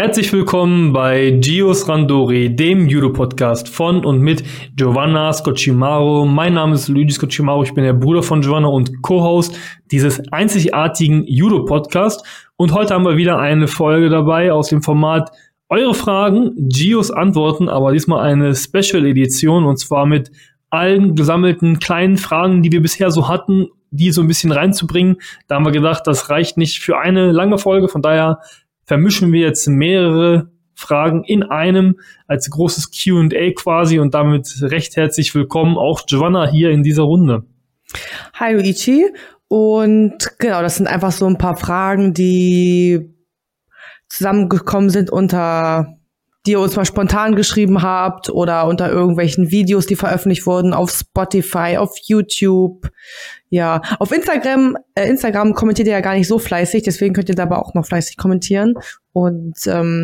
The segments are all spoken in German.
Herzlich willkommen bei Gios Randori, dem Judo-Podcast von und mit Giovanna Scocimaro. Mein Name ist Luigi Scocimaro, ich bin der Bruder von Giovanna und Co-Host dieses einzigartigen Judo-Podcasts. Und heute haben wir wieder eine Folge dabei aus dem Format Eure Fragen, Gios Antworten, aber diesmal eine Special-Edition und zwar mit allen gesammelten kleinen Fragen, die wir bisher so hatten, die so ein bisschen reinzubringen. Da haben wir gedacht, das reicht nicht für eine lange Folge, von daher vermischen wir jetzt mehrere Fragen in einem als großes Q&A quasi und damit recht herzlich willkommen auch Giovanna hier in dieser Runde. Hi Luigi, und genau, das sind einfach so ein paar Fragen, die zusammengekommen sind die ihr uns mal spontan geschrieben habt oder unter irgendwelchen Videos, die veröffentlicht wurden auf Spotify, auf YouTube. Ja, auf Instagram kommentiert ihr ja gar nicht so fleißig, deswegen könnt ihr da aber auch noch fleißig kommentieren. Und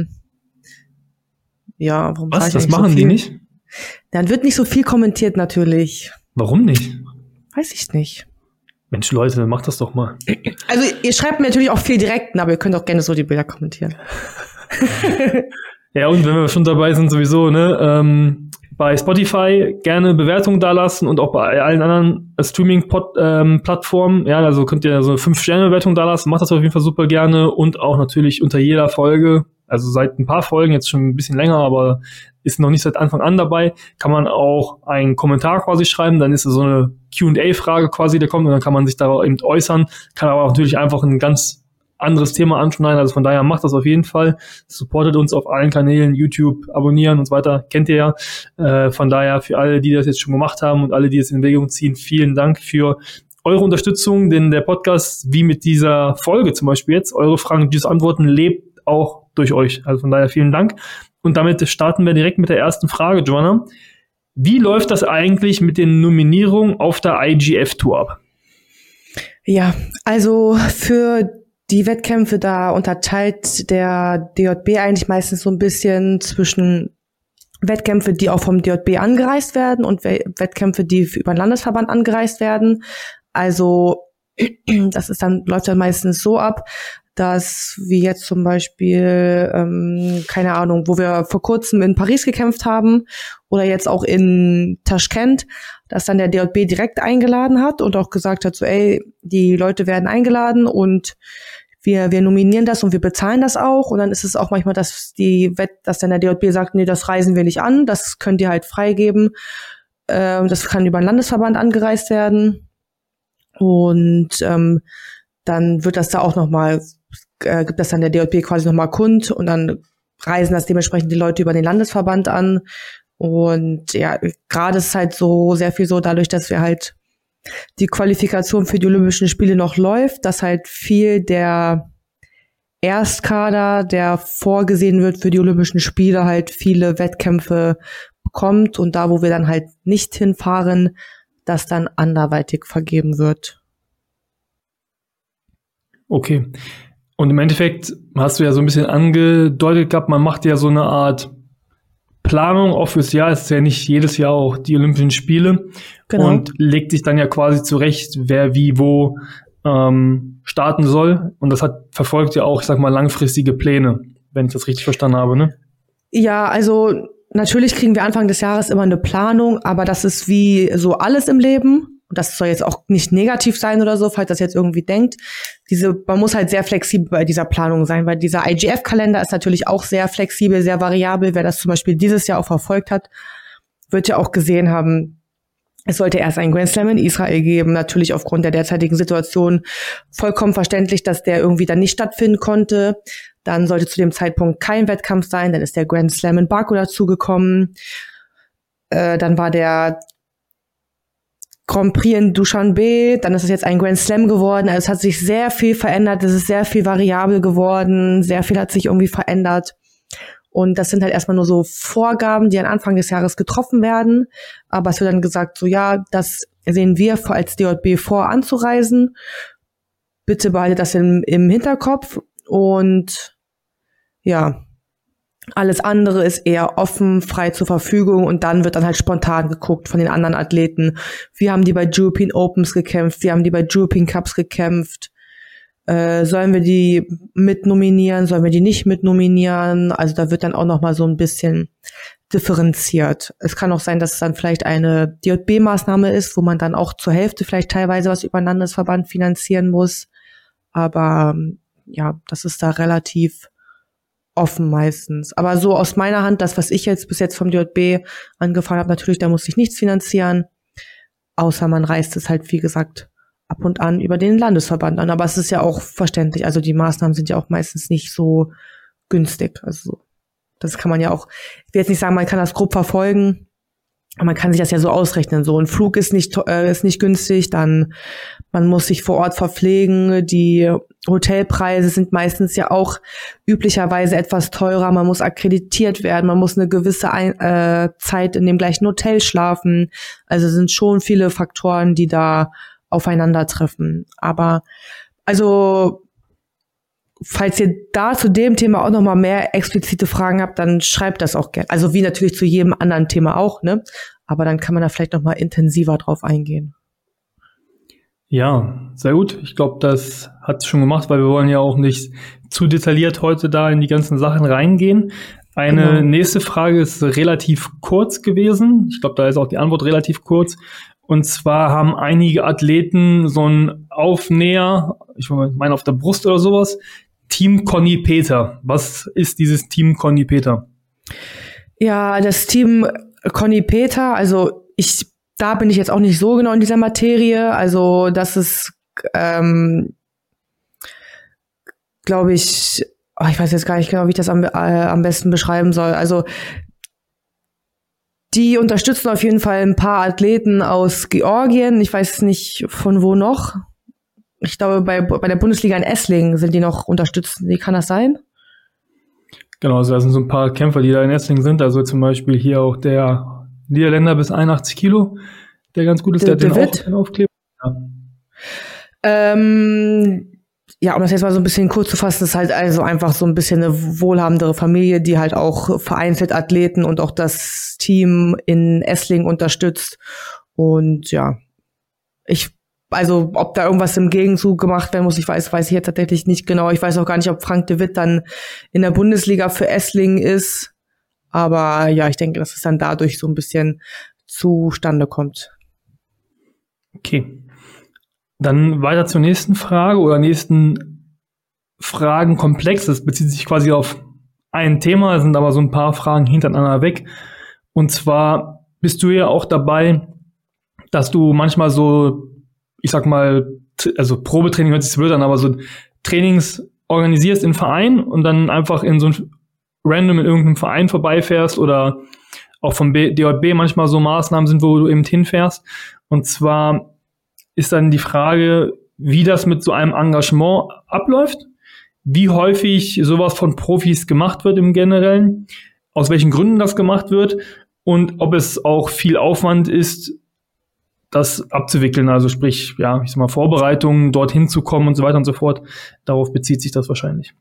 ja, warum was? Das machen so die nicht? Dann wird nicht so viel kommentiert natürlich. Warum nicht? Weiß ich nicht. Mensch, Leute, macht das doch mal. Also ihr schreibt mir natürlich auch viel direkt, aber ihr könnt auch gerne so die Bilder kommentieren. Ja, und wenn wir schon dabei sind sowieso, bei Spotify gerne Bewertungen dalassen und auch bei allen anderen Streaming-Plattformen. Ja, also könnt ihr so eine 5-Sterne-Bewertung dalassen, macht das auf jeden Fall super gerne und auch natürlich unter jeder Folge, also seit ein paar Folgen, jetzt schon ein bisschen länger, aber ist noch nicht seit Anfang an dabei, kann man auch einen Kommentar quasi schreiben, dann ist es so eine Q&A-Frage quasi, der kommt und dann kann man sich da eben äußern, kann aber auch natürlich einfach ein ganz anderes Thema anschneiden, also von daher macht das auf jeden Fall, supportet uns auf allen Kanälen, YouTube, abonnieren und so weiter, kennt ihr ja, von daher für alle, die das jetzt schon gemacht haben und alle, die es in Erwägung ziehen, vielen Dank für eure Unterstützung, denn der Podcast, wie mit dieser Folge zum Beispiel jetzt, eure Fragen, Gios Antworten, lebt auch durch euch, also von daher vielen Dank und damit starten wir direkt mit der ersten Frage, Giovanna. Wie läuft das eigentlich mit den Nominierungen auf der IGF-Tour ab? Ja, also für die Wettkämpfe, da unterteilt der DJB eigentlich meistens so ein bisschen zwischen Wettkämpfe, die auch vom DJB angereist werden und Wettkämpfe, die über den Landesverband angereist werden. Also läuft dann meistens so ab, dass wie jetzt zum Beispiel, keine Ahnung, wo wir vor kurzem in Paris gekämpft haben oder jetzt auch in Taschkent, dass dann der DJB direkt eingeladen hat und auch gesagt hat, so die Leute werden eingeladen und wir nominieren das und wir bezahlen das auch. Und dann ist es auch manchmal, dass dann der DJB sagt, nee, das reisen wir nicht an, das könnt ihr halt freigeben. Das kann über den Landesverband angereist werden. Und dann wird das da auch nochmal, gibt das dann der DJB quasi nochmal kund und dann reisen das dementsprechend die Leute über den Landesverband an. Und ja, gerade ist es halt so sehr viel so dadurch, dass wir halt die Qualifikation für die Olympischen Spiele noch läuft, dass halt viel der Erstkader, der vorgesehen wird für die Olympischen Spiele, halt viele Wettkämpfe bekommt und da, wo wir dann halt nicht hinfahren, das dann anderweitig vergeben wird. Okay. Und im Endeffekt hast du ja so ein bisschen angedeutet gehabt, man macht ja so eine Art Planung auch fürs Jahr, es ist ja nicht jedes Jahr auch die Olympischen Spiele, genau. Und legt sich dann ja quasi zurecht, wer wie wo starten soll und das verfolgt ja auch, ich sag mal, langfristige Pläne, wenn ich das richtig verstanden habe, ne? Ja, also natürlich kriegen wir Anfang des Jahres immer eine Planung, aber das ist wie so alles im Leben. Und das soll jetzt auch nicht negativ sein oder so, falls das jetzt irgendwie denkt. Man muss halt sehr flexibel bei dieser Planung sein, weil dieser IGF-Kalender ist natürlich auch sehr flexibel, sehr variabel. Wer das zum Beispiel dieses Jahr auch verfolgt hat, wird ja auch gesehen haben, es sollte erst einen Grand Slam in Israel geben. Natürlich aufgrund der derzeitigen Situation vollkommen verständlich, dass der irgendwie dann nicht stattfinden konnte. Dann sollte zu dem Zeitpunkt kein Wettkampf sein. Dann ist der Grand Slam in Baku dazugekommen. Dann war der Grand Prix in Dushanbe, dann ist es jetzt ein Grand Slam geworden. Also es hat sich sehr viel verändert, es ist sehr viel variabel geworden, sehr viel hat sich irgendwie verändert. Und das sind halt erstmal nur so Vorgaben, die am Anfang des Jahres getroffen werden. Aber es wird dann gesagt, so ja, das sehen wir als DJB vor, anzureisen. Bitte behaltet das im Hinterkopf. Und ja, alles andere ist eher offen, frei zur Verfügung und dann wird dann halt spontan geguckt von den anderen Athleten. Wie haben die bei European Opens gekämpft? Wie haben die bei European Cups gekämpft? Sollen wir die mitnominieren, sollen wir die nicht mitnominieren? Also da wird dann auch noch mal so ein bisschen differenziert. Es kann auch sein, dass es dann vielleicht eine DJB-Maßnahme ist, wo man dann auch zur Hälfte vielleicht teilweise was über den Landesverband finanzieren muss. Aber ja, das ist da relativ offen meistens. Aber so aus meiner Hand, das, was ich jetzt bis jetzt vom DJB angefangen habe, natürlich, da muss ich nichts finanzieren, außer man reißt es halt, wie gesagt, ab und an über den Landesverband an. Aber es ist ja auch verständlich. Also die Maßnahmen sind ja auch meistens nicht so günstig. Also das kann man ja auch, ich will jetzt nicht sagen, man kann das grob verfolgen, aber man kann sich das ja so ausrechnen. So ein Flug ist nicht günstig, dann man muss sich vor Ort verpflegen. Die Hotelpreise sind meistens ja auch üblicherweise etwas teurer. Man muss akkreditiert werden, man muss eine gewisse Zeit in dem gleichen Hotel schlafen. Also sind schon viele Faktoren, die da aufeinandertreffen. Aber also falls ihr da zu dem Thema auch noch mal mehr explizite Fragen habt, dann schreibt das auch gerne. Also wie natürlich zu jedem anderen Thema auch, ne? Aber dann kann man da vielleicht noch mal intensiver drauf eingehen. Ja, sehr gut. Ich glaube, das hat es schon gemacht, weil wir wollen ja auch nicht zu detailliert heute da in die ganzen Sachen reingehen. Eine nächste Frage ist relativ kurz gewesen. Ich glaube, da ist auch die Antwort relativ kurz. Und zwar haben einige Athleten so einen Aufnäher, ich meine auf der Brust oder sowas, Team Conny Peter. Was ist dieses Team Conny Peter? Ja, das Team Conny Peter, also da bin ich jetzt auch nicht so genau in dieser Materie. Also das ist, glaube ich weiß jetzt gar nicht genau, wie ich das am besten beschreiben soll. Also die unterstützen auf jeden Fall ein paar Athleten aus Georgien. Ich weiß nicht von wo noch. Ich glaube, bei der Bundesliga in Esslingen sind die noch unterstützt. Wie kann das sein? Genau, also da sind so ein paar Kämpfer, die da in Esslingen sind. Also zum Beispiel hier auch der Niederländer bis 81 Kilo, der ganz gut ist. Der hat den Aufkleber. Ja. Ja, um das jetzt mal so ein bisschen kurz zu fassen, ist halt also einfach so ein bisschen eine wohlhabendere Familie, die halt auch vereinzelt Athleten und auch das Team in Esslingen unterstützt. Und ja, also ob da irgendwas im Gegenzug gemacht werden muss, weiß ich jetzt tatsächlich nicht genau. Ich weiß auch gar nicht, ob Frank de Witt dann in der Bundesliga für Esslingen ist. Aber ja, ich denke, dass es dann dadurch so ein bisschen zustande kommt. Okay. Dann weiter zur nächsten Frage oder nächsten Fragenkomplex. Das bezieht sich quasi auf ein Thema, sind aber so ein paar Fragen hintereinander weg. Und zwar bist du ja auch dabei, dass du manchmal so, ich sag mal, also Probetraining hört sich so blöd an, aber so Trainings organisierst in Verein und dann einfach in so ein random in irgendeinem Verein vorbeifährst oder auch vom DJB manchmal so Maßnahmen sind, wo du eben hinfährst. Und zwar ist dann die Frage, wie das mit so einem Engagement abläuft, wie häufig sowas von Profis gemacht wird im Generellen, aus welchen Gründen das gemacht wird und ob es auch viel Aufwand ist, das abzuwickeln, also sprich, ja, ich sag mal, Vorbereitungen, dorthin zu kommen und so weiter und so fort. Darauf bezieht sich das wahrscheinlich.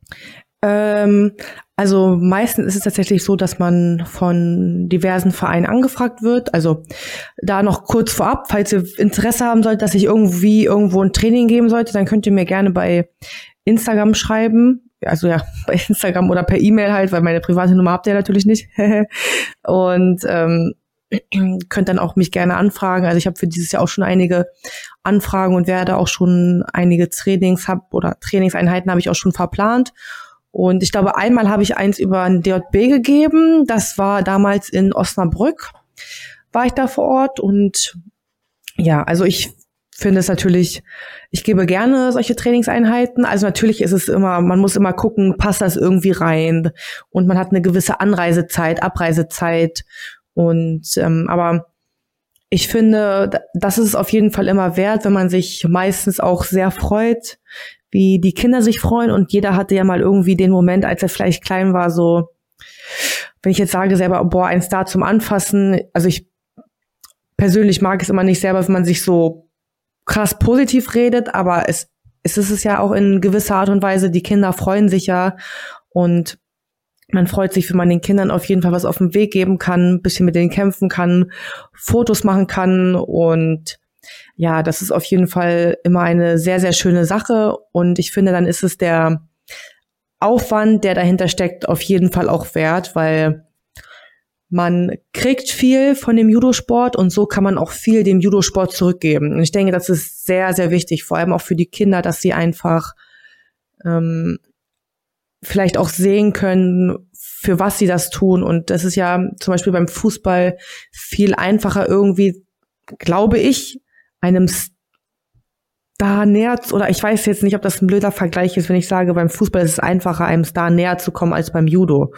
Also meistens ist es tatsächlich so, dass man von diversen Vereinen angefragt wird. Also da noch kurz vorab, falls ihr Interesse haben solltet, dass ich irgendwo ein Training geben sollte, dann könnt ihr mir gerne bei Instagram schreiben. Also ja, bei Instagram oder per E-Mail halt, weil meine private Nummer habt ihr natürlich nicht. Und könnt dann auch mich gerne anfragen. Also ich habe für dieses Jahr auch schon einige Anfragen und werde auch schon einige Trainingseinheiten habe ich auch schon verplant. Und ich glaube, einmal habe ich eins über ein DJB gegeben. Das war damals in Osnabrück, war ich da vor Ort. Und ja, also ich finde es natürlich, ich gebe gerne solche Trainingseinheiten. Also natürlich ist es immer, man muss immer gucken, passt das irgendwie rein? Und man hat eine gewisse Anreisezeit, Abreisezeit. Und aber ich finde, das ist es auf jeden Fall immer wert, wenn man sich meistens auch sehr freut, wie die Kinder sich freuen. Und jeder hatte ja mal irgendwie den Moment, als er vielleicht klein war, so, wenn ich jetzt sage selber, boah, ein Star zum Anfassen. Also ich persönlich mag es immer nicht selber, wenn man sich so krass positiv redet, aber es ist es ja auch in gewisser Art und Weise, die Kinder freuen sich ja und man freut sich, wenn man den Kindern auf jeden Fall was auf den Weg geben kann, ein bisschen mit denen kämpfen kann, Fotos machen kann und ja, das ist auf jeden Fall immer eine sehr, sehr schöne Sache. Und ich finde, dann ist es der Aufwand, der dahinter steckt, auf jeden Fall auch wert, weil man kriegt viel von dem Judosport und so kann man auch viel dem Judosport zurückgeben. Und ich denke, das ist sehr, sehr wichtig, vor allem auch für die Kinder, dass sie einfach vielleicht auch sehen können, für was sie das tun. Und das ist ja zum Beispiel beim Fußball viel einfacher irgendwie, glaube ich, einem Star näher, oder ich weiß jetzt nicht, ob das ein blöder Vergleich ist, wenn ich sage, beim Fußball ist es einfacher, einem Star näher zu kommen als beim Judo.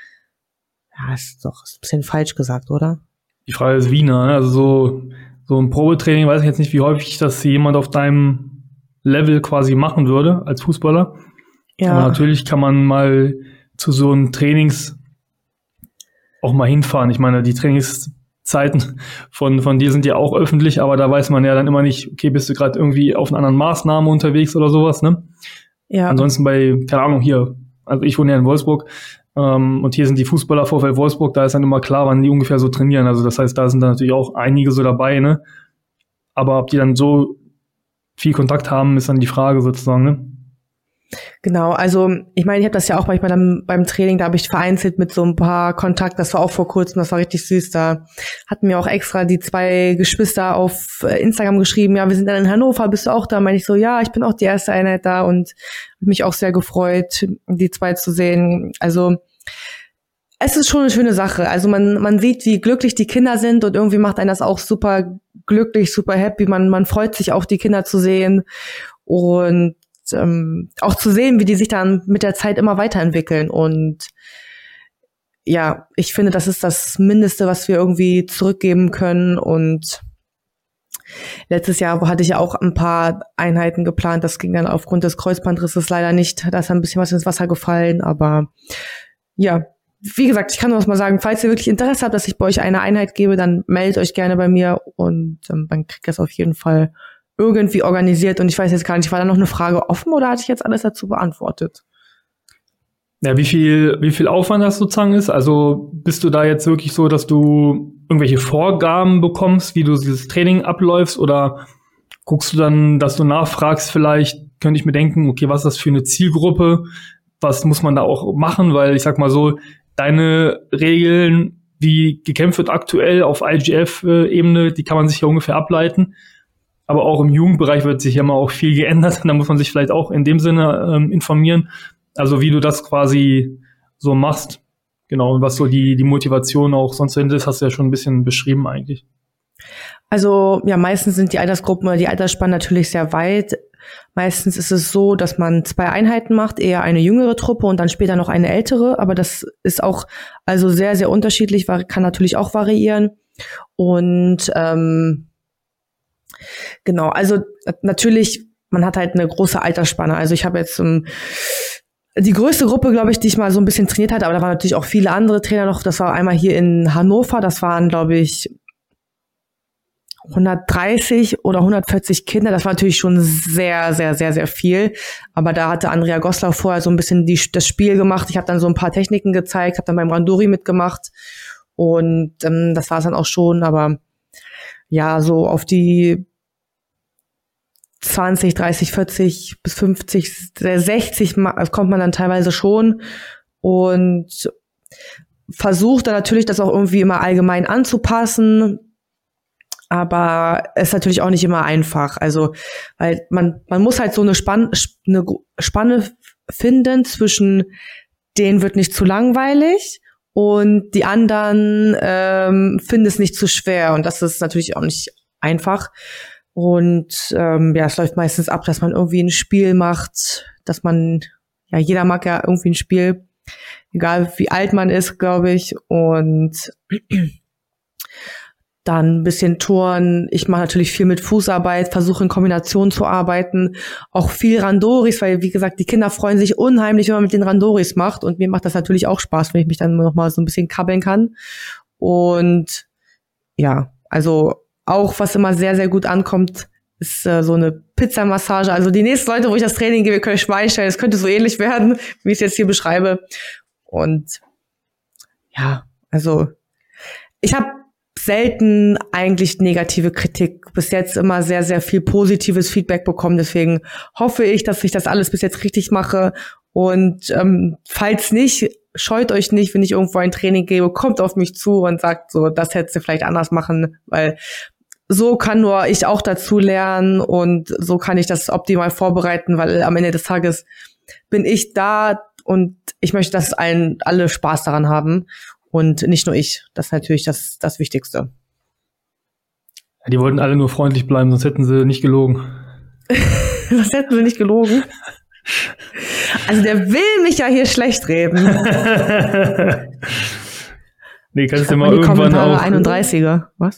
Ja, ist ein bisschen falsch gesagt, oder? Die Frage ist wie, ne? Also so ein Probetraining, weiß ich jetzt nicht, wie häufig das jemand auf deinem Level quasi machen würde als Fußballer. Ja. Aber natürlich kann man mal zu so einem Trainings auch mal hinfahren. Ich meine, die Trainingszeiten von dir sind ja auch öffentlich, aber da weiß man ja dann immer nicht, okay, bist du gerade irgendwie auf einer anderen Maßnahme unterwegs oder sowas, ne? Ja. Ansonsten bei, keine Ahnung, hier, also ich wohne ja in Wolfsburg, und hier sind die Fußballer VfL Wolfsburg, da ist dann immer klar, wann die ungefähr so trainieren. Also das heißt, da sind dann natürlich auch einige so dabei, ne? Aber ob die dann so viel Kontakt haben, ist dann die Frage sozusagen, ne? Genau, also ich meine, ich habe das ja auch manchmal dann beim Training, da habe ich vereinzelt mit so ein paar Kontakt, das war auch vor kurzem, das war richtig süß, da hatten mir auch extra die 2 Geschwister auf Instagram geschrieben, ja, wir sind dann in Hannover, bist du auch da? Meine ich so, ja, ich bin auch die erste Einheit da und mich auch sehr gefreut, die 2 zu sehen. Also es ist schon eine schöne Sache, also man sieht, wie glücklich die Kinder sind und irgendwie macht einen das auch super glücklich, super happy, man freut sich auch, die Kinder zu sehen und auch zu sehen, wie die sich dann mit der Zeit immer weiterentwickeln. Und ja, ich finde, das ist das Mindeste, was wir irgendwie zurückgeben können. Und letztes Jahr hatte ich ja auch ein paar Einheiten geplant. Das ging dann aufgrund des Kreuzbandrisses leider nicht. Da ist ein bisschen was ins Wasser gefallen. Aber ja, wie gesagt, ich kann nur noch mal sagen, falls ihr wirklich Interesse habt, dass ich bei euch eine Einheit gebe, dann meldet euch gerne bei mir und dann kriegt ihr es auf jeden Fall irgendwie organisiert. Und ich weiß jetzt gar nicht, war da noch eine Frage offen oder hatte ich jetzt alles dazu beantwortet? Ja, wie viel Aufwand das sozusagen ist? Also bist du da jetzt wirklich so, dass du irgendwelche Vorgaben bekommst, wie du dieses Training abläufst, oder guckst du dann, dass du nachfragst, vielleicht könnte ich mir denken, okay, was ist das für eine Zielgruppe? Was muss man da auch machen? Weil ich sag mal so, deine Regeln, wie gekämpft wird aktuell auf IGF-Ebene, die kann man sich ja ungefähr ableiten. Aber auch im Jugendbereich wird sich ja mal auch viel geändert. Da muss man sich vielleicht auch in dem Sinne informieren. Also wie du das quasi so machst. Genau, und was so die Motivation auch sonst dahinter ist, hast du ja schon ein bisschen beschrieben eigentlich. Also ja, meistens sind die Altersgruppen oder die Altersspannen natürlich sehr weit. Meistens ist es so, dass man 2 Einheiten macht, eher eine jüngere Truppe und dann später noch eine ältere. Aber das ist auch also sehr, sehr unterschiedlich, kann natürlich auch variieren. Und genau, also natürlich, man hat halt eine große Altersspanne. Also ich habe jetzt die größte Gruppe, glaube ich, die ich mal so ein bisschen trainiert hatte, aber da waren natürlich auch viele andere Trainer noch. Das war einmal hier in Hannover, das waren, glaube ich, 130 oder 140 Kinder. Das war natürlich schon sehr, sehr, sehr, sehr viel. Aber da hatte Andrea Goslar vorher so ein bisschen das Spiel gemacht. Ich habe dann so ein paar Techniken gezeigt, habe dann beim Randori mitgemacht und das war es dann auch schon. Aber ja, so auf die 20, 30, 40 bis 50, 60 kommt man dann teilweise schon und versucht dann natürlich das auch irgendwie immer allgemein anzupassen, aber es ist natürlich auch nicht immer einfach, also weil man muss halt so eine Spanne finden zwischen denen wird nicht zu langweilig und die anderen finden es nicht zu schwer und das ist natürlich auch nicht einfach. Und ja, es läuft meistens ab, dass man irgendwie ein Spiel macht, dass man, ja, jeder mag ja irgendwie ein Spiel, egal wie alt man ist, glaube ich. Und dann ein bisschen Turnen. Ich mache natürlich viel mit Fußarbeit, versuche in Kombination zu arbeiten. Auch viel Randoris, weil, wie gesagt, die Kinder freuen sich unheimlich, wenn man mit den Randoris macht. Und mir macht das natürlich auch Spaß, wenn ich mich dann noch mal so ein bisschen kabbeln kann. Und ja, also auch, was immer sehr, sehr gut ankommt, ist so eine Pizzamassage. Also die nächsten Leute, wo ich das Training gebe, können euch mal einstellen. Es könnte so ähnlich werden, wie ich es jetzt hier beschreibe. Und ja, also ich habe selten eigentlich negative Kritik. Bis jetzt immer sehr, sehr viel positives Feedback bekommen. Deswegen hoffe ich, dass ich das alles bis jetzt richtig mache. Und falls nicht, scheut euch nicht, wenn ich irgendwo ein Training gebe, kommt auf mich zu und sagt so, das hättest du vielleicht anders machen, weil so kann nur ich auch dazu lernen und so kann ich das optimal vorbereiten, weil am Ende des Tages bin ich da und ich möchte, dass alle Spaß daran haben und nicht nur ich. Das ist natürlich das Wichtigste. Ja, die wollten alle nur freundlich bleiben, sonst hätten sie nicht gelogen. Sonst hätten sie nicht gelogen. Also der will mich ja hier schlecht reden. Nee, kannst du mal irgendwann auch 31er, was?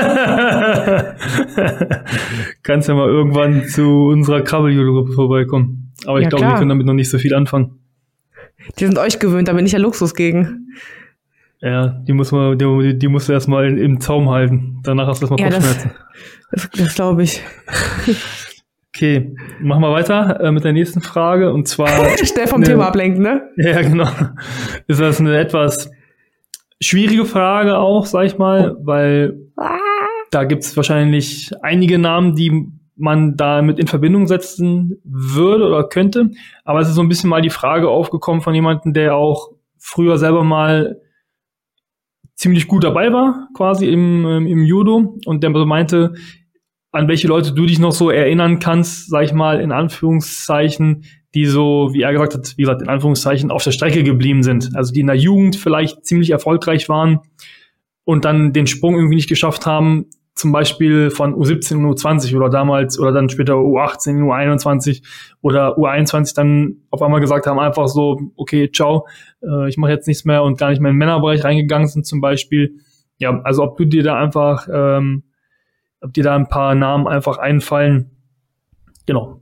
Kannst ja mal irgendwann zu unserer Krabbeljule-Gruppe vorbeikommen. Aber ich glaube, wir können damit noch nicht so viel anfangen. Die sind euch gewöhnt, da bin ich ja Luxus gegen. Ja, die musst du erstmal im Zaum halten. Danach hast du erstmal Kopfschmerzen. Das glaube ich. Okay, machen wir weiter mit der nächsten Frage. Und zwar schnell vom Thema ablenken, ne? Ja, genau. Ist das eine etwas schwierige Frage auch, sag ich mal, weil da gibt's wahrscheinlich einige Namen, die man damit in Verbindung setzen würde oder könnte. Aber es ist so ein bisschen mal die Frage aufgekommen von jemandem, der auch früher selber mal ziemlich gut dabei war, quasi im Judo. Und der meinte, an welche Leute du dich noch so erinnern kannst, sag ich mal, in Anführungszeichen, die so, wie er gesagt hat, in Anführungszeichen auf der Strecke geblieben sind. Also die in der Jugend vielleicht ziemlich erfolgreich waren und dann den Sprung irgendwie nicht geschafft haben, zum Beispiel von U17 und U20 oder damals oder dann später U18, U21 oder U21 dann auf einmal gesagt haben, einfach so, okay, ciao, ich mache jetzt nichts mehr und gar nicht mehr in den Männerbereich reingegangen sind zum Beispiel. Ja, also ob dir da ein paar Namen einfach einfallen. Genau.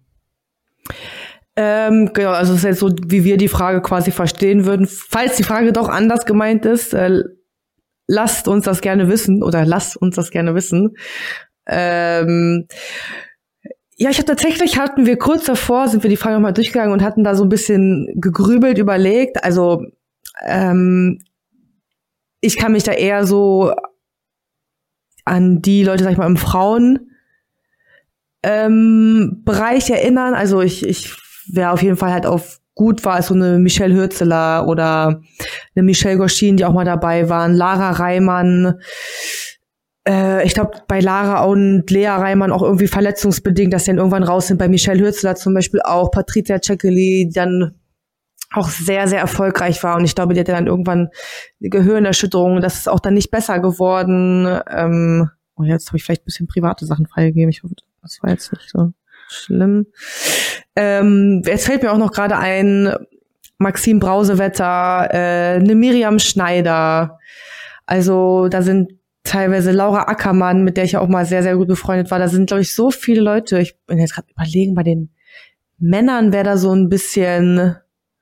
Genau, also es ist jetzt so, wie wir die Frage quasi verstehen würden. Falls die Frage doch anders gemeint ist, lasst uns das gerne wissen. Ja, hatten wir kurz davor, sind wir die Frage nochmal durchgegangen und hatten da so ein bisschen gegrübelt, überlegt. Also ich kann mich da eher so an die Leute, sag ich mal, im Frauenbereich erinnern. Also ich wäre auf jeden Fall halt auf gut war, ist so eine Michelle Hürzeler oder eine Michelle Goschin, die auch mal dabei waren, Lara Reimann, ich glaube bei Lara und Lea Reimann auch irgendwie verletzungsbedingt, dass die dann irgendwann raus sind, bei Michelle Hürzeler zum Beispiel auch, Patricia Cekeli, die dann auch sehr, sehr erfolgreich war und ich glaube, die hatte dann irgendwann eine Gehirnerschütterung, das ist auch dann nicht besser geworden. Und jetzt habe ich vielleicht ein bisschen private Sachen freigegeben, ich hoffe, das war jetzt nicht so schlimm. Jetzt fällt mir auch noch gerade ein, Maxim Brausewetter, eine Miriam Schneider. Also da sind teilweise Laura Ackermann, mit der ich ja auch mal sehr, sehr gut befreundet war. Da sind, glaube ich, so viele Leute. Ich bin jetzt gerade überlegen, bei den Männern wäre da so ein bisschen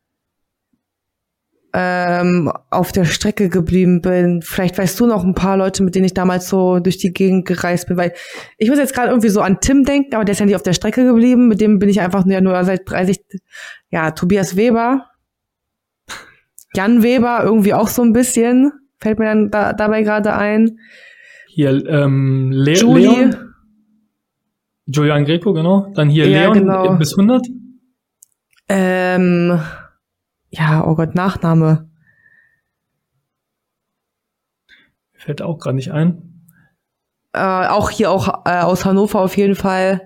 auf der Strecke geblieben bin. Vielleicht weißt du noch ein paar Leute, mit denen ich damals so durch die Gegend gereist bin, weil ich muss jetzt gerade irgendwie so an Tim denken, aber der ist ja nicht auf der Strecke geblieben, mit dem bin ich einfach nur seit 30, ja, Tobias Weber, Jan Weber irgendwie auch so ein bisschen, fällt mir dann dabei gerade ein. Hier, Leon. Julian Greco, genau. Dann hier ja, Leon genau. Bis 100. Ja, oh Gott, Nachname. Fällt auch gerade nicht ein. Auch aus Hannover auf jeden Fall.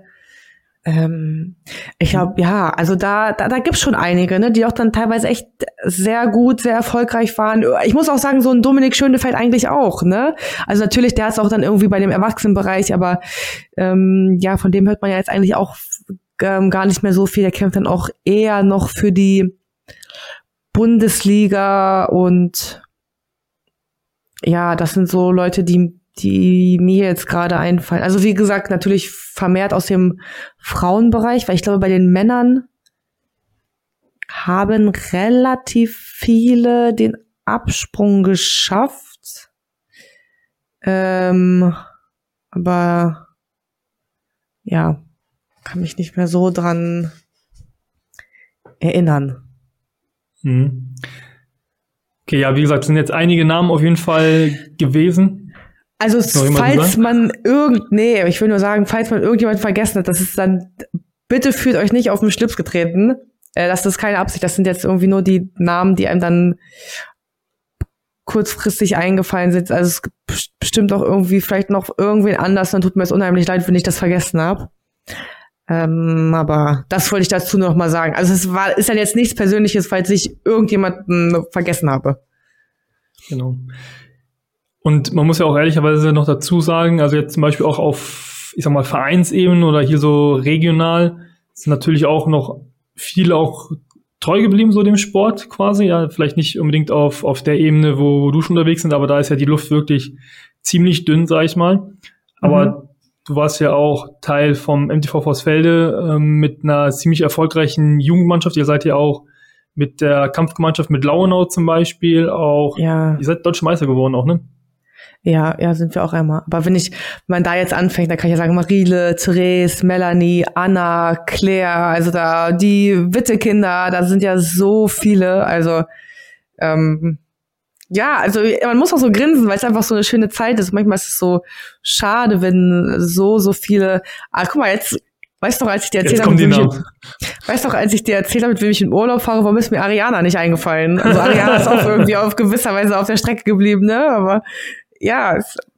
Ich glaube, ja, also da gibt's schon einige, ne, die auch dann teilweise echt sehr gut, sehr erfolgreich waren. Ich muss auch sagen, so ein Dominik Schönefeld eigentlich auch, ne? Also natürlich, der ist auch dann irgendwie bei dem Erwachsenenbereich, aber ja, von dem hört man ja jetzt eigentlich auch gar nicht mehr so viel. Der kämpft dann auch eher noch für die Bundesliga und ja, das sind so Leute, die mir jetzt gerade einfallen. Also wie gesagt, natürlich vermehrt aus dem Frauenbereich, weil ich glaube, bei den Männern haben relativ viele den Absprung geschafft. Aber ja, kann mich nicht mehr so dran erinnern. Okay, ja, wie gesagt, sind jetzt einige Namen auf jeden Fall gewesen. Also falls man ich will nur sagen, falls man irgendjemand vergessen hat, das ist dann, bitte fühlt euch nicht auf den Schlips getreten. Das ist keine Absicht, das sind jetzt irgendwie nur die Namen, die einem dann kurzfristig eingefallen sind. Also es gibt bestimmt auch irgendwie vielleicht noch irgendwen anders, dann tut mir es unheimlich leid, wenn ich das vergessen habe. Aber das wollte ich dazu noch mal sagen. Also ist dann jetzt nichts Persönliches, falls ich irgendjemanden vergessen habe. Genau. Und man muss ja auch ehrlicherweise noch dazu sagen, also jetzt zum Beispiel auch auf, ich sag mal, Vereinsebene oder hier so regional sind natürlich auch noch viele auch treu geblieben, so dem Sport quasi. Ja, vielleicht nicht unbedingt auf der Ebene, wo du schon unterwegs sind, aber da ist ja die Luft wirklich ziemlich dünn, sag ich mal. Aber du warst ja auch Teil vom MTV Vorsfelde mit einer ziemlich erfolgreichen Jugendmannschaft. Ihr seid ja auch mit der Kampfgemeinschaft mit Lauenau zum Beispiel auch, ihr seid Deutsche Meister geworden auch, ne? Ja, sind wir auch einmal. Aber wenn man da jetzt anfängt, dann kann ich ja sagen, Marile, Therese, Melanie, Anna, Claire, also da die Wittekinder, da sind ja so viele, also also man muss auch so grinsen, weil es einfach so eine schöne Zeit ist. Manchmal ist es so schade, wenn so viele, guck mal, jetzt, weißt du noch, als ich dir erzählt habe, mit wem ich in Urlaub fahre, warum ist mir Ariana nicht eingefallen? Also Ariana ist auch irgendwie auf gewisser Weise auf der Strecke geblieben, ne? Aber ja,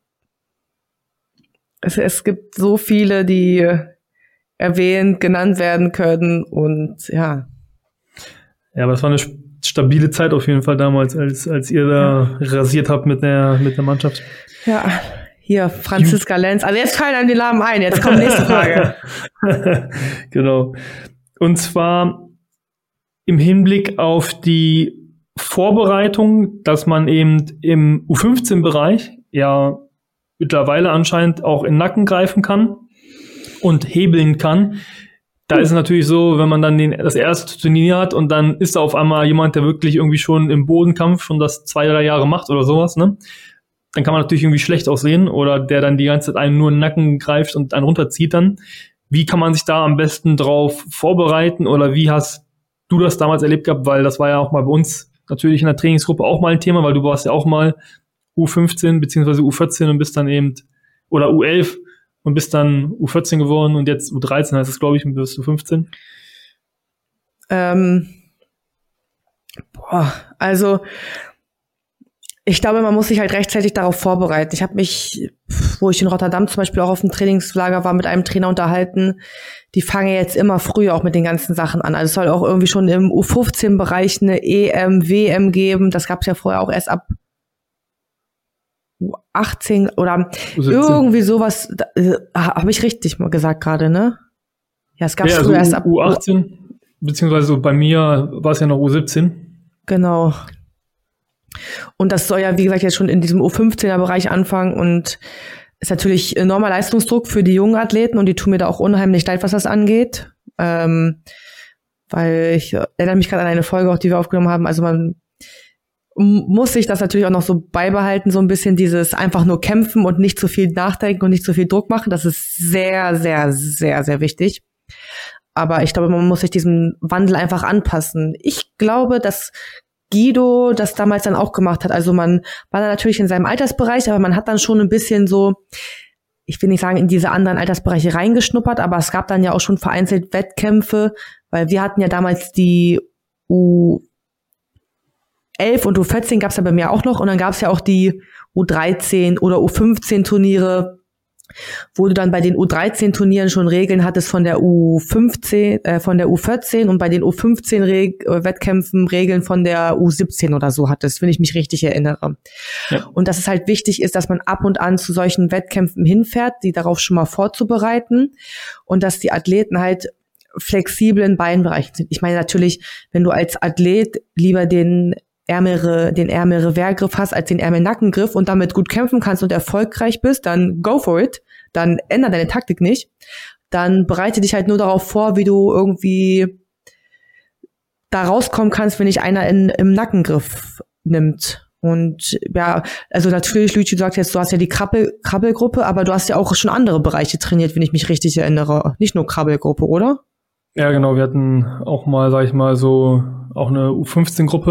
es gibt so viele, die genannt werden können und ja. Ja, aber es war eine stabile Zeit auf jeden Fall damals, als ihr da rasiert habt mit der Mannschaft. Ja, hier, Franziska Lenz. Also jetzt fallen einem die Namen ein, jetzt kommt die nächste Frage. Genau. Und zwar im Hinblick auf die Vorbereitung, dass man eben im U15-Bereich ja mittlerweile anscheinend auch in den Nacken greifen kann und hebeln kann. Da ist es natürlich so, wenn man dann das erste Turnier hat und dann ist da auf einmal jemand, der wirklich irgendwie schon im Bodenkampf schon das 2-3 Jahre macht oder sowas, ne? Dann kann man natürlich irgendwie schlecht aussehen oder der dann die ganze Zeit einen nur in den Nacken greift und einen runterzieht dann. Wie kann man sich da am besten drauf vorbereiten oder wie hast du das damals erlebt gehabt? Weil das war ja auch mal bei uns natürlich in der Trainingsgruppe auch mal ein Thema, weil du warst ja auch mal U15 beziehungsweise U14 und bist dann eben, oder U11 und bist dann U14 geworden und jetzt U13 heißt es, glaube ich, und bist U15. Also ich glaube, man muss sich halt rechtzeitig darauf vorbereiten. Ich habe mich, wo ich in Rotterdam zum Beispiel auch auf dem Trainingslager war, mit einem Trainer unterhalten. Die fangen jetzt immer früher auch mit den ganzen Sachen an. Also es soll auch irgendwie schon im U15-Bereich eine EM, WM geben. Das gab es ja vorher auch erst ab U18 oder U17. Irgendwie sowas. Habe ich richtig mal gesagt gerade, ne? Ja, es gab es früher erst ab U18, beziehungsweise bei mir war es ja noch U17. Genau. Und das soll ja, wie gesagt, jetzt schon in diesem U15er-Bereich anfangen und ist natürlich enormer Leistungsdruck für die jungen Athleten und die tun mir da auch unheimlich leid, was das angeht. Weil ich erinnere mich gerade an eine Folge, auch die wir aufgenommen haben. Also man muss sich das natürlich auch noch so beibehalten, so ein bisschen dieses einfach nur kämpfen und nicht zu viel nachdenken und nicht zu viel Druck machen. Das ist sehr, sehr, sehr, sehr wichtig. Aber ich glaube, man muss sich diesem Wandel einfach anpassen. Ich glaube, dass Guido das damals dann auch gemacht hat. Also man war da natürlich in seinem Altersbereich, aber man hat dann schon ein bisschen so, ich will nicht sagen, in diese anderen Altersbereiche reingeschnuppert, aber es gab dann ja auch schon vereinzelt Wettkämpfe, weil wir hatten ja damals die U11 und U14 gab es ja bei mir auch noch und dann gab es ja auch die U13 oder U15 Turniere, wo du dann bei den U13-Turnieren schon Regeln hattest von der von der U14 und bei den U15 Wettkämpfen Regeln von der U17 oder so hattest, wenn ich mich richtig erinnere. Ja. Und dass es halt wichtig ist, dass man ab und an zu solchen Wettkämpfen hinfährt, die darauf schon mal vorzubereiten und dass die Athleten halt flexibel in beiden Bereichen sind. Ich meine natürlich, wenn du als Athlet lieber den ärmere Wehrgriff hast als den Ärmel-Nackengriff und damit gut kämpfen kannst und erfolgreich bist, dann go for it. Dann ändere deine Taktik nicht. Dann bereite dich halt nur darauf vor, wie du irgendwie da rauskommen kannst, wenn dich einer im Nackengriff nimmt. Und ja, also natürlich, Luigi sagt jetzt, du hast ja die Krabbelgruppe, aber du hast ja auch schon andere Bereiche trainiert, wenn ich mich richtig erinnere. Nicht nur Krabbelgruppe, oder? Ja, genau. Wir hatten auch mal, sag ich mal, so auch eine U15-Gruppe.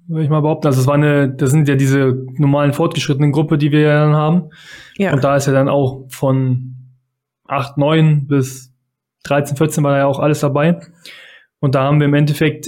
würde ich mal behaupten. Also das sind ja diese normalen fortgeschrittenen Gruppe, die wir ja dann haben. Ja. Und da ist ja dann auch von 8, 9 bis 13, 14 war da ja auch alles dabei. Und da haben wir im Endeffekt,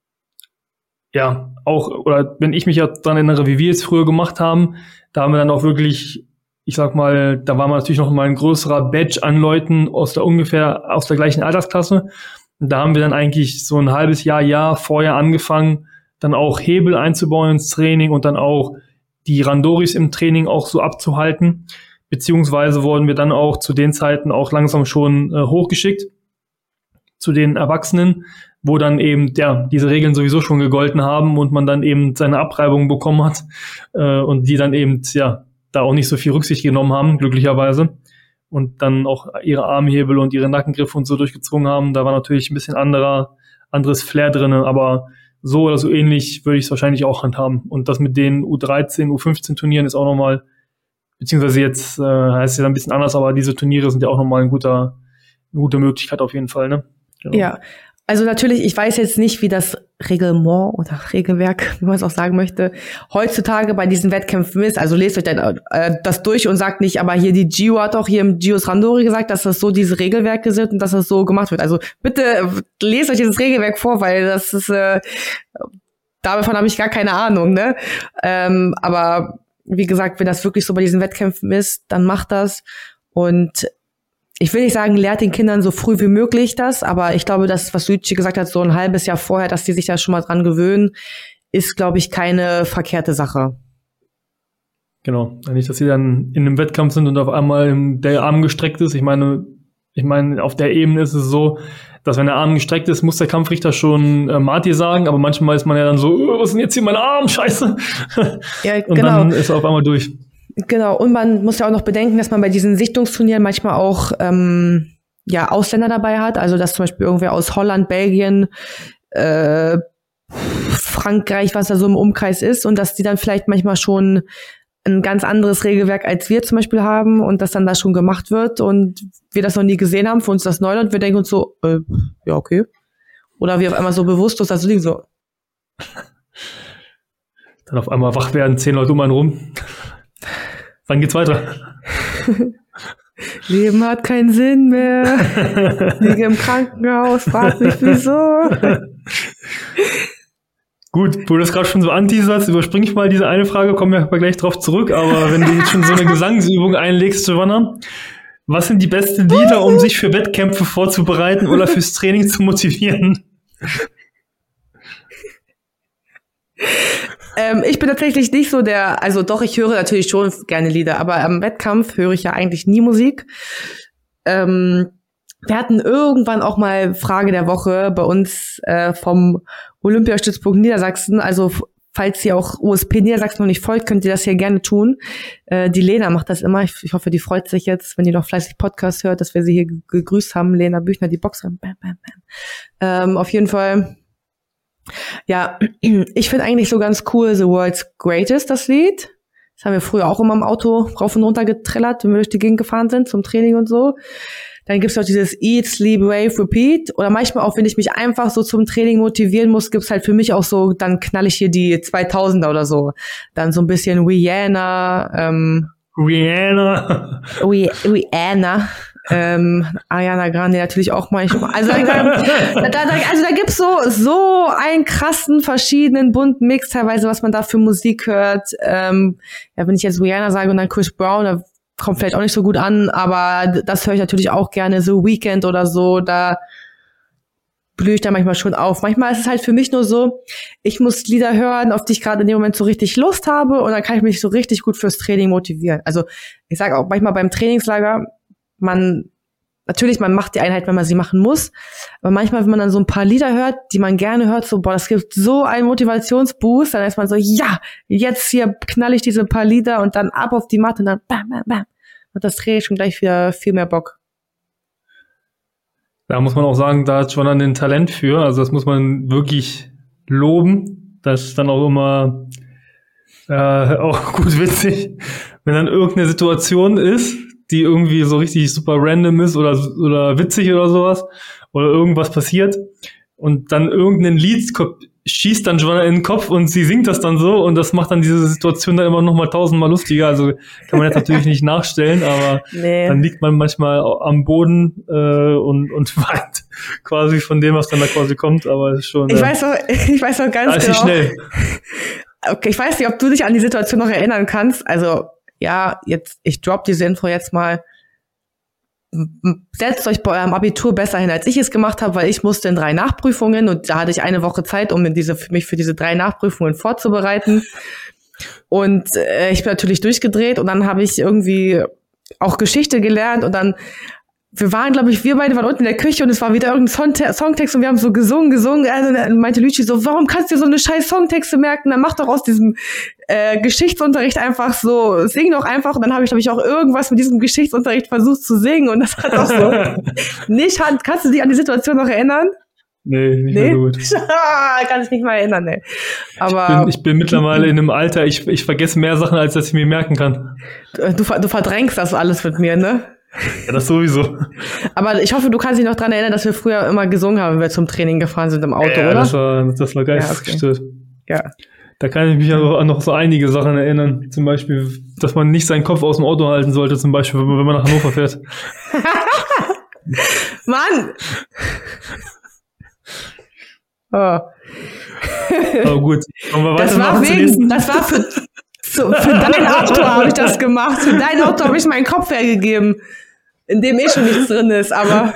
ja, auch, oder wenn ich mich ja daran erinnere, wie wir es früher gemacht haben, da haben wir dann auch wirklich, ich sag mal, da war man natürlich noch mal ein größerer Batch an Leuten aus der gleichen Altersklasse. Und da haben wir dann eigentlich so ein halbes Jahr vorher angefangen, dann auch Hebel einzubauen ins Training und dann auch die Randoris im Training auch so abzuhalten. Beziehungsweise wurden wir dann auch zu den Zeiten auch langsam schon hochgeschickt zu den Erwachsenen, wo dann eben diese Regeln sowieso schon gegolten haben und man dann eben seine Abreibung bekommen hat und die dann eben da auch nicht so viel Rücksicht genommen haben, glücklicherweise, und dann auch ihre Armhebel und ihre Nackengriffe und so durchgezogen haben. Da war natürlich ein bisschen anderes Flair drin, aber so oder so ähnlich würde ich es wahrscheinlich auch handhaben. Und das mit den U13, U15 Turnieren ist auch nochmal, beziehungsweise jetzt heißt es ja ein bisschen anders, aber diese Turniere sind ja auch nochmal eine gute Möglichkeit auf jeden Fall, ne? Genau. Ja, also natürlich, ich weiß jetzt nicht, wie das Reglement oder Regelwerk, wie man es auch sagen möchte, heutzutage bei diesen Wettkämpfen ist. Also lest euch dann das durch und sagt nicht, aber hier die Gio hat auch hier im Gios Randori gesagt, dass das so diese Regelwerke sind und dass das so gemacht wird. Also bitte lest euch dieses Regelwerk vor, weil das ist, davon habe ich gar keine Ahnung, ne? Aber wie gesagt, wenn das wirklich so bei diesen Wettkämpfen ist, dann macht das. Und ich will nicht sagen, lehrt den Kindern so früh wie möglich das, aber ich glaube, das, was Luigi gesagt hat, so ein halbes Jahr vorher, dass die sich da schon mal dran gewöhnen, ist, glaube ich, keine verkehrte Sache. Genau. Nicht, dass sie dann in einem Wettkampf sind und auf einmal der Arm gestreckt ist. Ich meine, auf der Ebene ist es so, dass wenn der Arm gestreckt ist, muss der Kampfrichter schon Marty sagen, aber manchmal ist man ja dann so, was ist denn jetzt hier mein Arm? Scheiße. Ja, genau. Und dann ist er auf einmal durch. Genau, und man muss ja auch noch bedenken, dass man bei diesen Sichtungsturnieren manchmal auch Ausländer dabei hat, also dass zum Beispiel irgendwer aus Holland, Belgien, Frankreich, was da so im Umkreis ist, und dass die dann vielleicht manchmal schon ein ganz anderes Regelwerk als wir zum Beispiel haben und das dann da schon gemacht wird und wir das noch nie gesehen haben, für uns das Neuland, wir denken uns so, ja, okay. Oder wir auf einmal so bewusstlos da so liegen, so. Dann auf einmal wach werden, 10 Leute um einen rum. Wann geht's weiter? Leben hat keinen Sinn mehr. Liege im Krankenhaus, frag mich wieso. Gut, wo du das gerade schon so anteaserst, überspringe ich mal diese eine Frage, kommen wir aber gleich drauf zurück. Aber wenn du jetzt schon so eine Gesangsübung einlegst, Giovanna, was sind die besten Lieder, um sich für Wettkämpfe vorzubereiten oder fürs Training zu motivieren? Ich bin tatsächlich nicht so also doch, ich höre natürlich schon gerne Lieder, aber am Wettkampf höre ich ja eigentlich nie Musik. Wir hatten irgendwann auch mal Frage der Woche bei uns vom Olympiastützpunkt Niedersachsen, also falls ihr auch USP Niedersachsen noch nicht folgt, könnt ihr das hier gerne tun. Die Lena macht das immer, ich hoffe, die freut sich jetzt, wenn die noch fleißig Podcast hört, dass wir sie hier gegrüßt haben, Lena Büchner, die Boxerin, bam, bam, bam. Auf jeden Fall. Ja, ich finde eigentlich so ganz cool The World's Greatest, das Lied. Das haben wir früher auch immer im Auto rauf und runter getrillert, wenn wir durch die Gegend gefahren sind zum Training und so. Dann gibt's auch dieses Eat, Sleep, Wave, Repeat. Oder manchmal auch, wenn ich mich einfach so zum Training motivieren muss, gibt's halt für mich auch so, dann knall ich hier die 2000er oder so. Dann so ein bisschen Rihanna. Ariana Grande natürlich auch manchmal. Also da gibt's so einen krassen, verschiedenen, bunten Mix teilweise, was man da für Musik hört. Wenn ich jetzt Rihanna sage und dann Chris Brown, da kommt vielleicht auch nicht so gut an, aber das höre ich natürlich auch gerne, so Weekend oder so, da blühe ich da manchmal schon auf. Manchmal ist es halt für mich nur so, ich muss Lieder hören, auf die ich gerade in dem Moment so richtig Lust habe, und dann kann ich mich so richtig gut fürs Training motivieren. Also ich sage auch manchmal beim Trainingslager, man macht die Einheit, wenn man sie machen muss, aber manchmal, wenn man dann so ein paar Lieder hört, die man gerne hört, so, boah, das gibt so einen Motivationsboost, dann ist man so, ja, jetzt hier knall ich diese paar Lieder und dann ab auf die Matte und dann bam, bam, bam. Und das Training schon gleich wieder viel mehr Bock. Da muss man auch sagen, da hat schon ein Talent für, also das muss man wirklich loben. Das ist dann auch immer auch gut witzig, wenn dann irgendeine Situation ist, die irgendwie so richtig super random ist oder witzig oder sowas oder irgendwas passiert und dann irgendein Lied schießt dann Joanna in den Kopf und sie singt das dann so und das macht dann diese Situation dann immer noch mal 1000-mal lustiger. Also kann man jetzt natürlich nicht nachstellen, aber dann liegt man manchmal am Boden und weint quasi von dem, was dann da quasi kommt. Aber es ist schon. Ich weiß noch ganz genau. Schnell. Okay, ich weiß nicht, ob du dich an die Situation noch erinnern kannst. Also ja, ich drop diese Info jetzt mal. Setzt euch bei eurem Abitur besser hin, als ich es gemacht habe, weil ich musste in 3 Nachprüfungen und da hatte ich eine Woche Zeit, um mich für diese 3 Nachprüfungen vorzubereiten. Und ich bin natürlich durchgedreht und dann habe ich irgendwie auch Geschichte gelernt und dann wir beide waren unten in der Küche und es war wieder irgendein Songtext und wir haben so gesungen. Also dann meinte Lütschi so, warum kannst du dir so eine scheiß Songtexte merken? Dann mach doch aus diesem Geschichtsunterricht einfach so, sing doch einfach. Und dann habe ich, glaube ich, auch irgendwas mit diesem Geschichtsunterricht versucht zu singen und das hat auch so kannst du dich an die Situation noch erinnern? Nee, nicht mehr so gut. Kann ich nicht mal erinnern, ne. Aber ich bin mittlerweile in einem Alter, ich vergesse mehr Sachen, als dass ich mir merken kann. Du verdrängst das alles mit mir, ne? Ja, das sowieso. Aber ich hoffe, du kannst dich noch dran erinnern, dass wir früher immer gesungen haben, wenn wir zum Training gefahren sind im Auto, ja, oder? Das war geistesgestört. Ja. Da kann ich mich an noch so einige Sachen erinnern. Zum Beispiel, dass man nicht seinen Kopf aus dem Auto halten sollte, zum Beispiel, wenn man nach Hannover fährt. Mann! Oh. Aber gut, kommen wir weiter. Das war für dein Auto habe ich das gemacht. Für dein Auto habe ich meinen Kopf hergegeben, in dem schon nichts drin ist, aber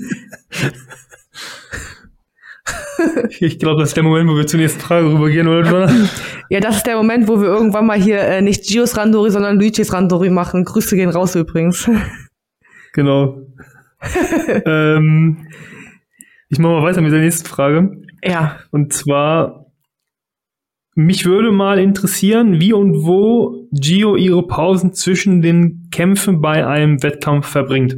ich glaube, das ist der Moment, wo wir zur nächsten Frage rübergehen, oder Joanna? Ja, das ist der Moment, wo wir irgendwann mal hier nicht Gios Randori, sondern Luigi's Randori machen. Grüße gehen raus übrigens. Genau. Ich mache mal weiter mit der nächsten Frage. Ja. Und zwar, mich würde mal interessieren, wie und wo Gio ihre Pausen zwischen den Kämpfen bei einem Wettkampf verbringt.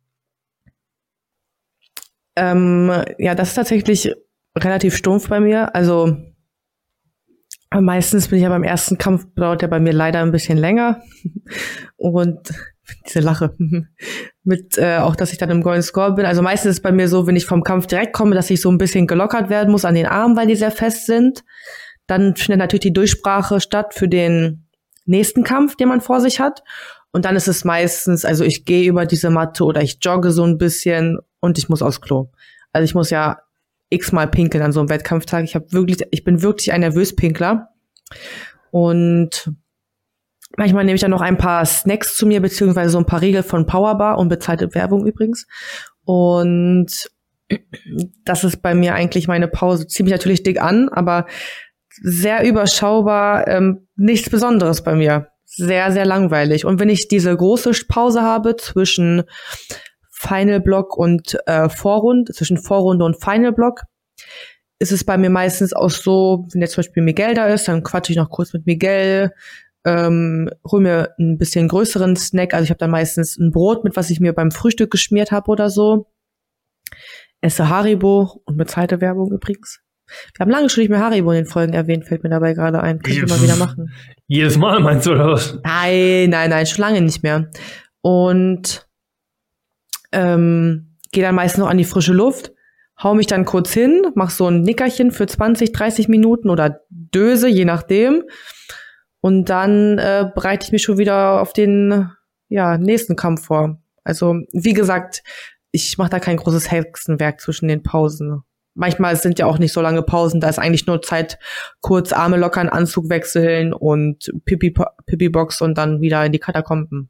Ja, das ist tatsächlich relativ stumpf bei mir. Also meistens bin ich ja beim ersten Kampf, dauert der bei mir leider ein bisschen länger. Und diese Lache. Mit auch, dass ich dann im Golden Score bin. Also meistens ist es bei mir so, wenn ich vom Kampf direkt komme, dass ich so ein bisschen gelockert werden muss an den Armen, weil die sehr fest sind. Dann findet natürlich die Durchsprache statt für den nächsten Kampf, den man vor sich hat. Und dann ist es meistens, also ich gehe über diese Matte oder ich jogge so ein bisschen und ich muss aufs Klo. Also ich muss ja x-mal pinkeln an so einem Wettkampftag. Ich bin wirklich ein Nervöspinkler. Und manchmal nehme ich dann noch ein paar Snacks zu mir, beziehungsweise so ein paar Riegel von Powerbar, unbezahlte Werbung übrigens. Und das ist bei mir eigentlich meine Pause. Ziehe mich natürlich dick an, aber sehr überschaubar, nichts Besonderes bei mir. Sehr, sehr langweilig. Und wenn ich diese große Pause habe zwischen Final Block und Vorrunde, zwischen Vorrunde und Final Block, ist es bei mir meistens auch so, wenn jetzt zum Beispiel Miguel da ist, dann quatsche ich noch kurz mit Miguel, hol mir ein bisschen größeren Snack. Also ich habe dann meistens ein Brot mit, was ich mir beim Frühstück geschmiert habe oder so. Esse Haribo und bezahlte Werbung übrigens. Wir haben lange schon nicht mehr Haribo in den Folgen erwähnt, fällt mir dabei gerade ein. Kann ich mal wieder machen. Jedes Mal meinst du, oder was? Nein, schon lange nicht mehr. Und gehe dann meist noch an die frische Luft, hau mich dann kurz hin, mach so ein Nickerchen für 20, 30 Minuten oder Döse, je nachdem. Und dann bereite ich mich schon wieder auf den nächsten Kampf vor. Also, wie gesagt, ich mache da kein großes Hexenwerk zwischen den Pausen. Manchmal sind ja auch nicht so lange Pausen, da ist eigentlich nur Zeit, kurz Arme lockern, Anzug wechseln und Pipi-Box und dann wieder in die Katakomben.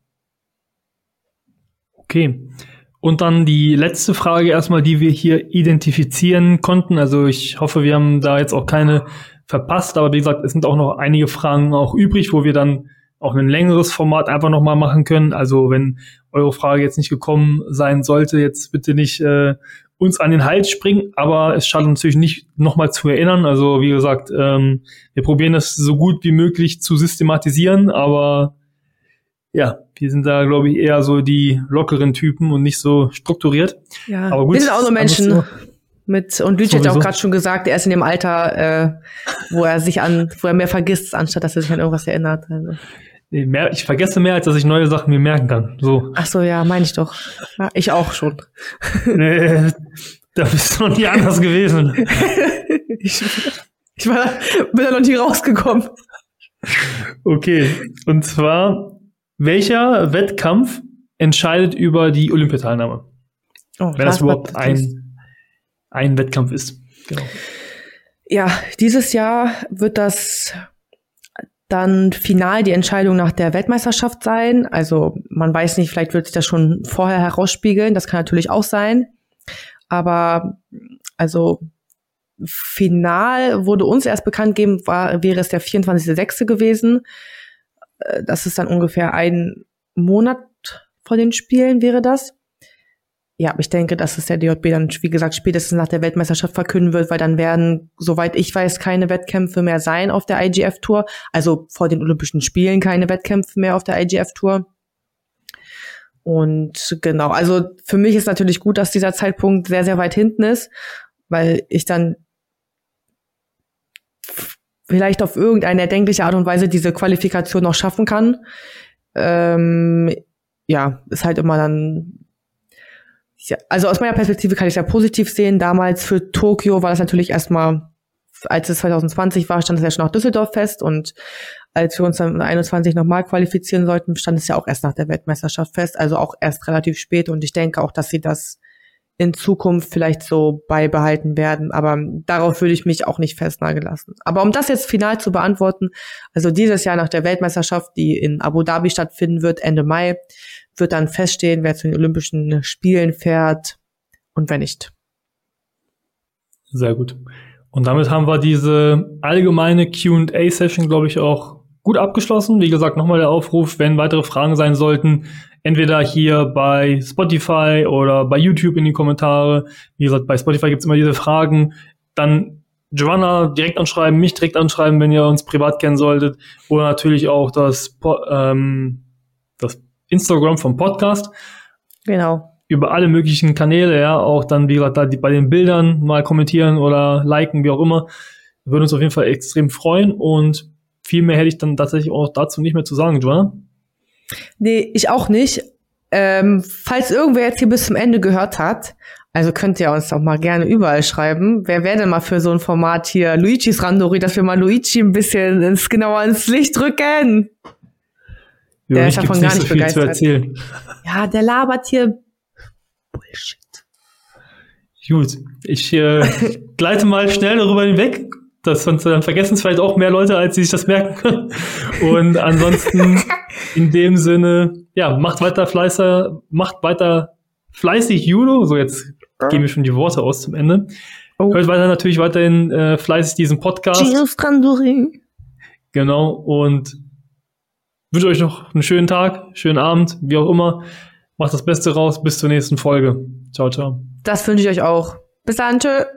Okay. Und dann die letzte Frage erstmal, die wir hier identifizieren konnten. Also ich hoffe, wir haben da jetzt auch keine verpasst, aber wie gesagt, es sind auch noch einige Fragen auch übrig, wo wir dann auch ein längeres Format einfach nochmal machen können. Also wenn eure Frage jetzt nicht gekommen sein sollte, jetzt bitte nicht uns an den Hals springen, aber es schadet natürlich nicht, nochmal zu erinnern. Also wie gesagt, wir probieren das so gut wie möglich zu systematisieren, aber ja, wir sind da, glaube ich, eher so die lockeren Typen und nicht so strukturiert. Ja, aber gut, wir sind auch nur Menschen. Und Luigi hat ja auch gerade schon gesagt, er ist in dem Alter, wo er mehr vergisst, anstatt dass er sich an irgendwas erinnert. Also. Nee, ich vergesse mehr, als dass ich neue Sachen mir merken kann. So. Ach so, ja, meine ich doch. Ja, ich auch schon. Nee, da bist du noch nie anders gewesen. bin da noch nie rausgekommen. Okay, und zwar, welcher Wettkampf entscheidet über die Olympiateilnahme? Wenn das überhaupt ein Wettkampf ist. Genau. Ja, dieses Jahr wird das dann final die Entscheidung nach der Weltmeisterschaft sein. Also man weiß nicht, vielleicht wird sich das schon vorher herausspiegeln. Das kann natürlich auch sein. Aber also final wurde uns erst bekannt gegeben, wäre es der 24.06. gewesen. Das ist dann ungefähr ein Monat vor den Spielen wäre das. Ja, ich denke, dass es der DJB dann, wie gesagt, spätestens nach der Weltmeisterschaft verkünden wird, weil dann werden, soweit ich weiß, keine Wettkämpfe mehr sein auf der IGF-Tour. Also vor den Olympischen Spielen keine Wettkämpfe mehr auf der IGF-Tour. Und genau, also für mich ist natürlich gut, dass dieser Zeitpunkt sehr, sehr weit hinten ist, weil ich dann vielleicht auf irgendeine erdenkliche Art und Weise diese Qualifikation noch schaffen kann. Ja, ist halt immer dann. Ja, also aus meiner Perspektive kann ich es ja positiv sehen. Damals für Tokio war das natürlich erstmal, als es 2020 war, stand es ja schon nach Düsseldorf fest. Und als wir uns dann 2021 nochmal qualifizieren sollten, stand es ja auch erst nach der Weltmeisterschaft fest. Also auch erst relativ spät. Und ich denke auch, dass sie das in Zukunft vielleicht so beibehalten werden. Aber darauf würde ich mich auch nicht festnageln lassen. Aber um das jetzt final zu beantworten, also dieses Jahr nach der Weltmeisterschaft, die in Abu Dhabi stattfinden wird, Ende Mai, wird dann feststehen, wer zu den Olympischen Spielen fährt und wer nicht. Sehr gut. Und damit haben wir diese allgemeine Q&A-Session, glaube ich, auch gut abgeschlossen. Wie gesagt, nochmal der Aufruf, wenn weitere Fragen sein sollten, entweder hier bei Spotify oder bei YouTube in die Kommentare. Wie gesagt, bei Spotify gibt's immer diese Fragen. Dann Joanna direkt anschreiben, mich direkt anschreiben, wenn ihr uns privat kennen solltet. Oder natürlich auch das Instagram vom Podcast. Genau. Über alle möglichen Kanäle, ja, auch dann, wie gesagt, da bei den Bildern mal kommentieren oder liken, wie auch immer. Würde uns auf jeden Fall extrem freuen und viel mehr hätte ich dann tatsächlich auch dazu nicht mehr zu sagen, Joanna. Nee, ich auch nicht. Falls irgendwer jetzt hier bis zum Ende gehört hat, also könnt ihr uns doch mal gerne überall schreiben. Wer wäre denn mal für so ein Format hier, Luigis Randori, dass wir mal Luigi ein bisschen genauer ins Licht rücken? Der ist davon gar nicht begeistert. Zu erzählen. Ja, der labert hier Bullshit. Gut, ich gleite mal schnell darüber hinweg. Sonst dann vergessen es vielleicht auch mehr Leute, als sie sich das merken können. Und ansonsten in dem Sinne, ja, macht weiter fleißig Judo. So, jetzt gehen mir schon die Worte aus zum Ende. Oh. Hört natürlich weiterhin fleißig diesen Podcast. Genau, und wünsche euch noch einen schönen Tag, schönen Abend, wie auch immer. Macht das Beste raus. Bis zur nächsten Folge. Ciao, ciao. Das wünsche ich euch auch. Bis dann. Tschö.